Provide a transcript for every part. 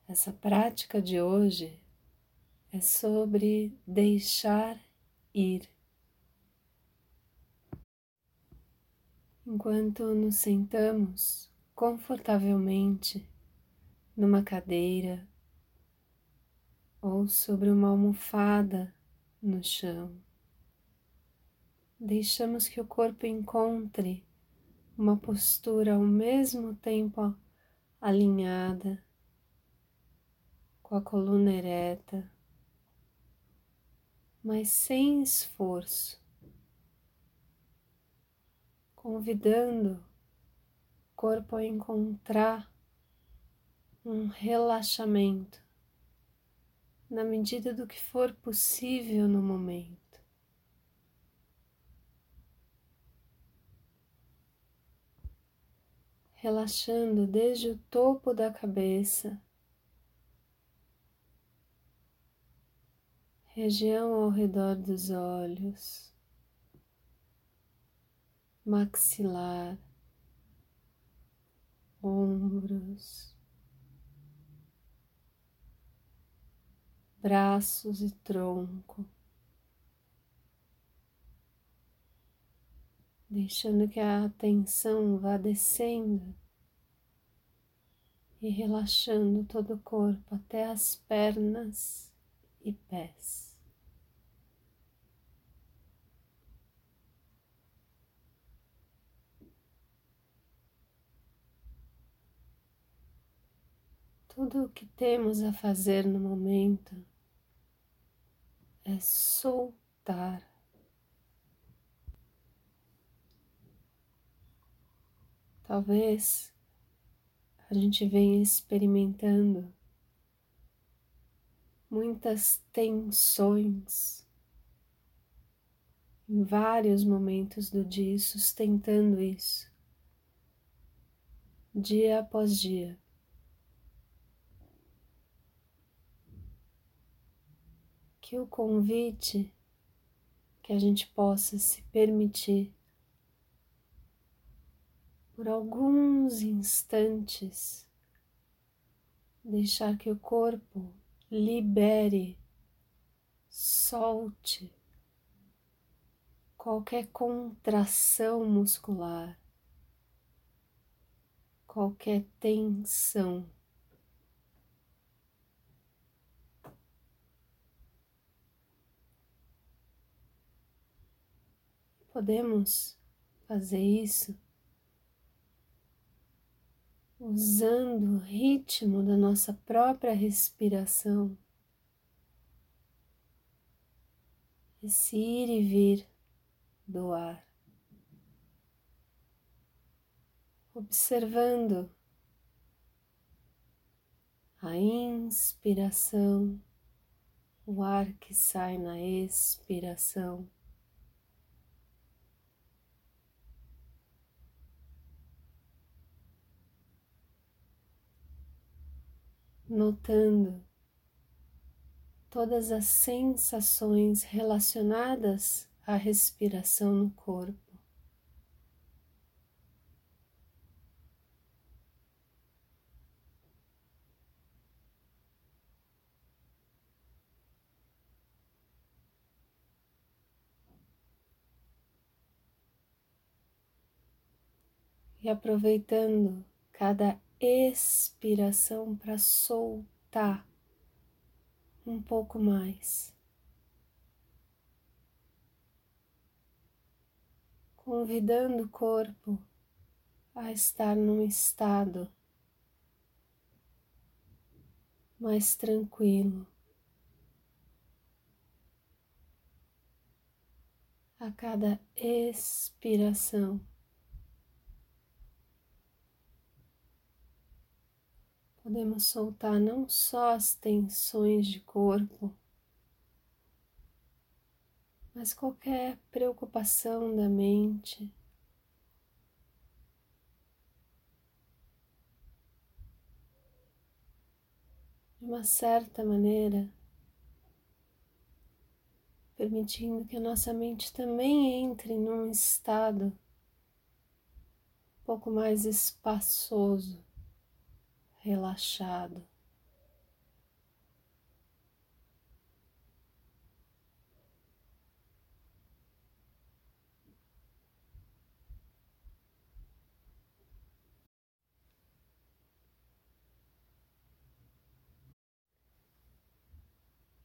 Essa prática de hoje é sobre deixar ir. Enquanto nos sentamos confortavelmente numa cadeira ou sobre uma almofada no chão, deixamos que o corpo encontre uma postura ao mesmo tempo alinhada, com a coluna ereta, mas sem esforço, convidando o corpo a encontrar um relaxamento na medida do que for possível no momento. Relaxando desde o topo da cabeça, região ao redor dos olhos, maxilar, ombros, braços e tronco, deixando que a atenção vá descendo e relaxando todo o corpo até as pernas e pés. Tudo o que temos a fazer no momento é soltar. Talvez a gente venha experimentando muitas tensões em vários momentos do dia, sustentando isso, dia após dia. Que o convite que a gente possa se permitir por alguns instantes, deixar que o corpo libere, solte qualquer contração muscular, qualquer tensão. Podemos fazer isso usando o ritmo da nossa própria respiração, esse ir e vir do ar, observando a inspiração, o ar que sai na expiração, notando todas as sensações relacionadas à respiração no corpo. E aproveitando cada expiração para soltar um pouco mais, convidando o corpo a estar num estado mais tranquilo. A cada expiração, podemos soltar não só as tensões de corpo, mas qualquer preocupação da mente, de uma certa maneira, permitindo que a nossa mente também entre num estado um pouco mais espaçoso, relaxado.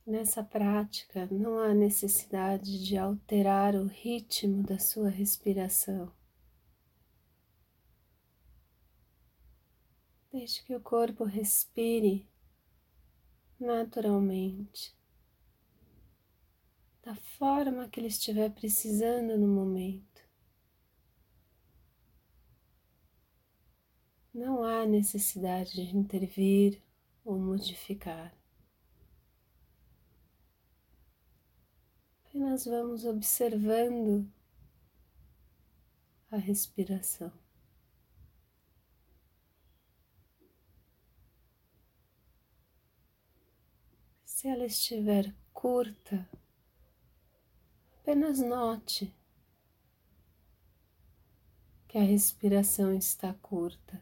Nessa prática, não há necessidade de alterar o ritmo da sua respiração. Deixe que o corpo respire naturalmente, da forma que ele estiver precisando no momento. Não há necessidade de intervir ou modificar. Apenas vamos observando a respiração. Se ela estiver curta, apenas note que a respiração está curta.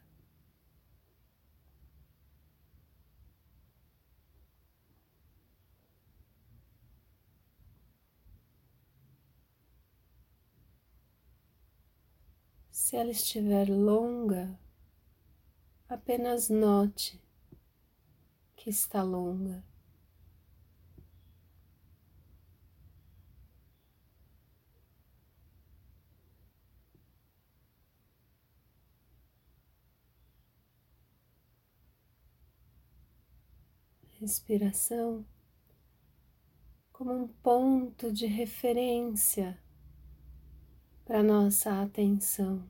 Se ela estiver longa, apenas note que está longa. Respiração como um ponto de referência para nossa atenção.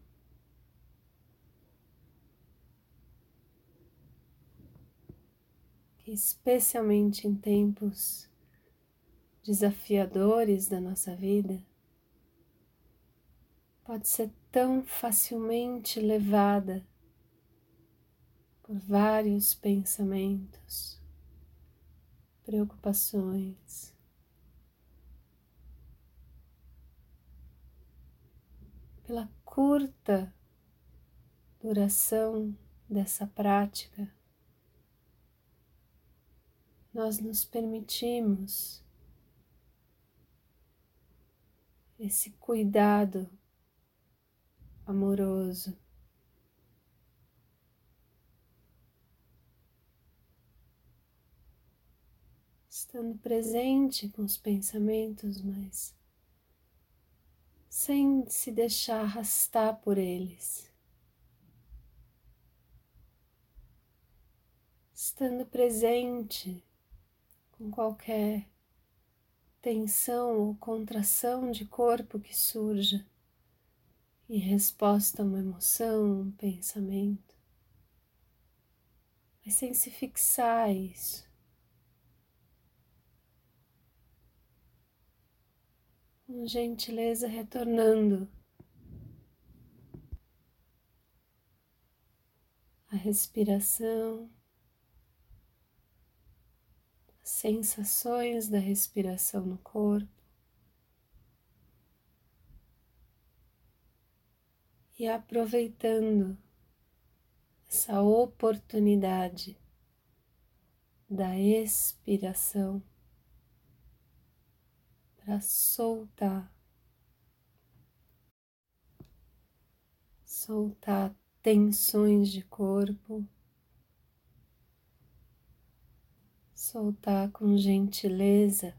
Que especialmente em tempos desafiadores da nossa vida, pode ser tão facilmente levada por vários pensamentos, preocupações. Pela curta duração dessa prática, nós nos permitimos esse cuidado amoroso, estando presente com os pensamentos, mas sem se deixar arrastar por eles, estando presente com qualquer tensão ou contração de corpo que surja em resposta a uma emoção, um pensamento, mas sem se fixar a isso. Com gentileza retornando a respiração, as sensações da respiração no corpo e aproveitando essa oportunidade da expiração para soltar tensões de corpo, soltar com gentileza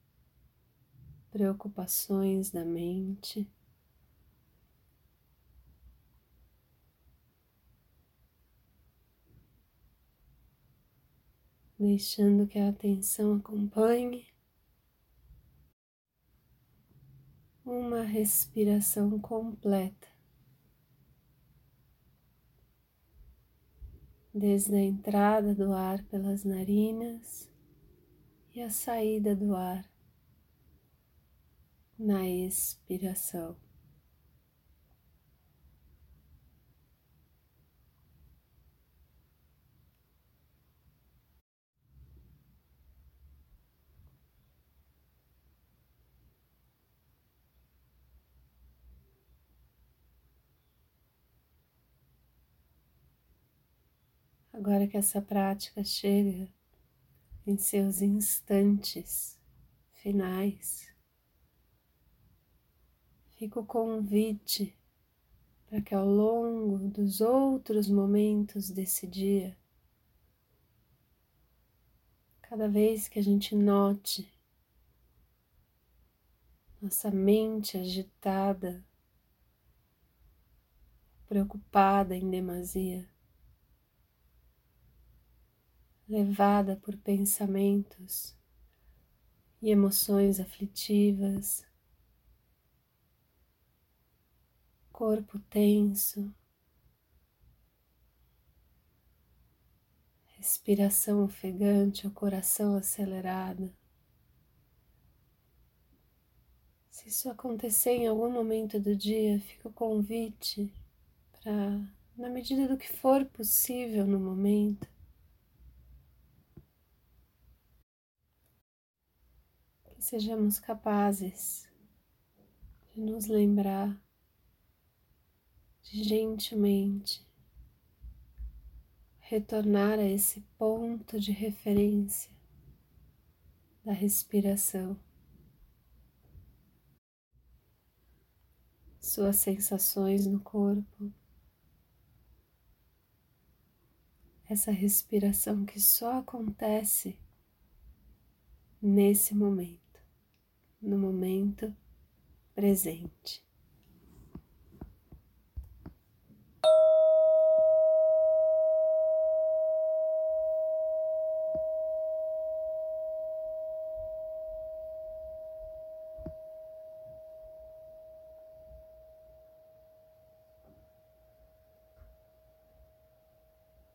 preocupações da mente, deixando que a atenção acompanhe uma respiração completa, desde a entrada do ar pelas narinas e a saída do ar na expiração. Agora que essa prática chega em seus instantes finais, fica o convite para que ao longo dos outros momentos desse dia, Cada vez que a gente note nossa mente agitada, preocupada em demasia, levada por pensamentos e emoções aflitivas, corpo tenso, respiração ofegante, o coração acelerado. Se isso acontecer em algum momento do dia, fica o convite para, na medida do que for possível no momento, que sejamos capazes de nos lembrar de gentilmente retornar a esse ponto de referência da respiração, suas sensações no corpo, essa respiração que só acontece nesse momento, no momento presente.